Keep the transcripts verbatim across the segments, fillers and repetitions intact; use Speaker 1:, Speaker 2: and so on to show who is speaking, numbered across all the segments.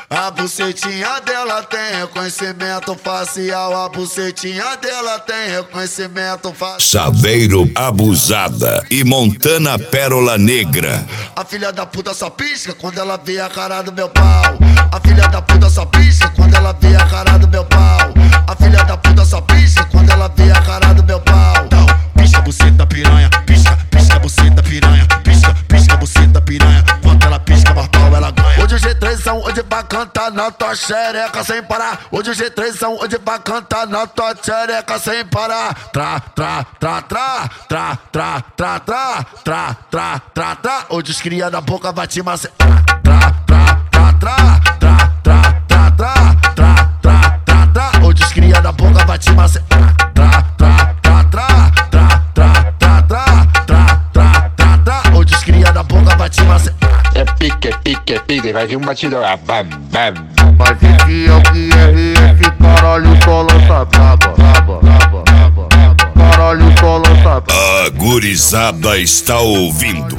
Speaker 1: A bucetinha dela tem reconhecimento facial. A bucetinha dela tem reconhecimento facial.
Speaker 2: Chaveiro Abusada e Montana Pérola Negra.
Speaker 1: A filha da puta só pisca quando ela vê a cara do meu pau. A filha da puta só pisca quando ela vê a cara do meu pau. A filha da puta só pisca quando ela vê a cara do meu pau. Então, pisca buceta piranha, pisca, pisca buceta piranha, pisca, pisca buceta piranha. Quando ela pisca, mais pau ela ganha. Hoje o G três são onde vai cantar na tua xereca sem parar. Hoje o G três são onde vai cantar na tua xereca sem parar. Tra, tra, tra, tra, tra, tra, tra, tra, tra, tra, tra, tra. Hoje os cria da boca vai te macetar. Tra, tra, tra, tra, tra, tra, tra, tra, tra, tra, tra, tra. Hoje os cria da boca vai te macetar. Tra, tra, tra, tra, tra, tra, tra, tra, tra, tra, tra, tra. Hoje os cria da boca vai te macetar.
Speaker 3: É pique, é pique, é pique, vai vir um batidão, ah, bam, bam.
Speaker 4: Mas esse é o que é esse, caralho, só lança braba, braba, braba, braba, caralho, só lança braba.
Speaker 2: A gurizada está ouvindo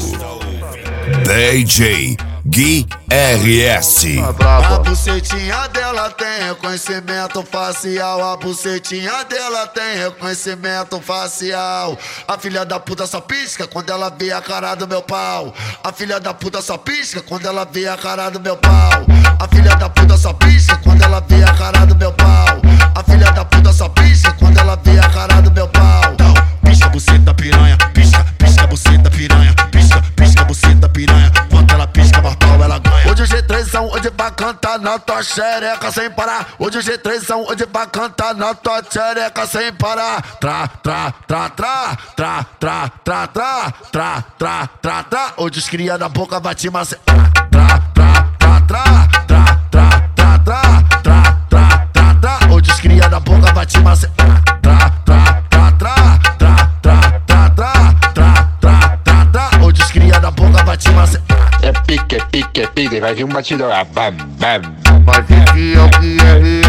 Speaker 2: D J Gui R S.
Speaker 1: A bucetinha dela tem reconhecimento facial. A bucetinha dela tem reconhecimento facial. A filha da puta só pisca quando ela vê a cara do meu pau. A filha da puta só pisca quando ela vê a cara do meu pau. A filha da puta só pisca quando ela vê a cara do meu pau. A filha da puta só pisca quando ela vê a cara do meu pau. Então, pisca buceta piranha, pisca, pisca buceta piranha, pisca, pisca buceta piranha. Quando ela pisca, mais pau ela ganha. Hoje o G três são onde vai cantar na tua xereca sem parar. Hoje o G três são onde vai cantar na tua xereca sem parar. Tra, tra, tra, tra, tra, tra, tra, tra, tra, tra, tra, tra. Hoje os cria da boca vai te macetar. Tra, tra, tra, tra, tra, tra, tra, tra, tra, tra, tra, tra. Hoje os cria da boca vai te macetar. Tra, tra, tra, tra, tra, tra, tra, tra, tra, tra, tra, tra. Hoje os cria da boca vai te macetar.
Speaker 3: É pique, é pique, é pique, vai vir um batidão, ah, bam, bam.
Speaker 4: Mas esse é o que é